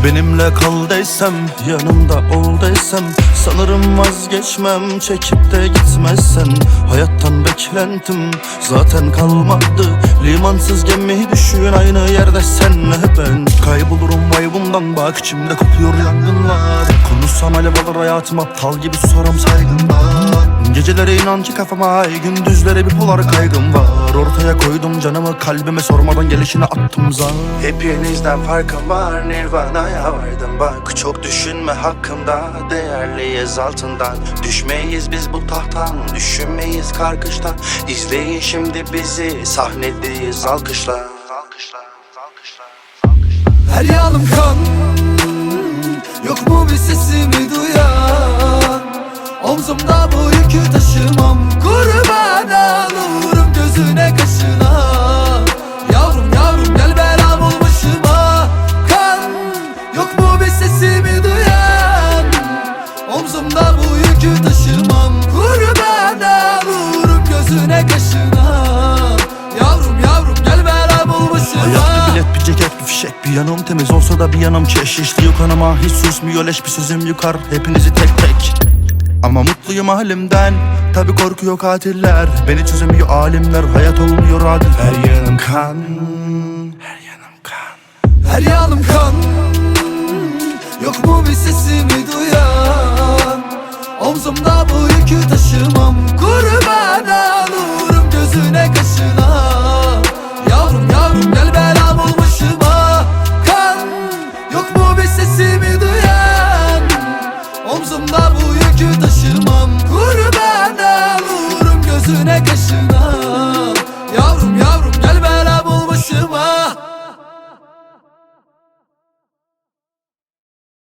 Benimle kal desem, yanımda ol desem, sanırım vazgeçmem çekip de gitmezsen. Hayattan beklentim zaten kalmadı, limansız gemi düşün aynı yerde senle ben. Kaybolurum vay bundan, bak içimde kopuyor yangınlar. Konuşsam alev alır hayatım, aptal gibi soram saygımdan. Gecelere inan ki kafama ay, gündüzlere bipolar kaygım var. Ortaya koydum canımı, kalbime sormadan gelişine attım zar. Hepinizden farkım var, Nirvana'ya vardım bak. Çok düşünme hakkımda, değerliyiz altından. Düşmeyiz biz bu tahttan, düşünmeyiz karkıştan. İzleyin şimdi bizi, sahnedeyiz alkışla. Her yanım kan, yok mu bir sesimi duyan? Omzumda bu yükü taşımam, kurban olurum gözüne kaşına. Yavrum yavrum gel belam ol başıma. Kan, yok mu bir sesimi duyan? Omzumda bu yükü taşımam, kurban olurum gözüne kaşına. Yavrum yavrum gel belam ol başıma. Hayat bir bilet, bir ceket, bir fişek, bir yanım temiz olsa da bir yanım keşiş. Diyor kanıma hiç susmuyor leş, bir sözüm yukar hepinizi tek tek. Ama mutluyum halimden, tabi korkuyor katiller. Beni çözemiyor alimler, hayat olmuyor adil. Her yanım kan, her yanım kan. Her yanım kan, yok mu bir sesimi duyan? Omzumda bu yükü taşımam, kurban olurum gözüne kaşına. Yavrum yavrum gel belam ol başıma. Kan, yok mu bir sesimi duyan? Omzumda bu yükü taşımam, kurban olurum gözüne kaşına.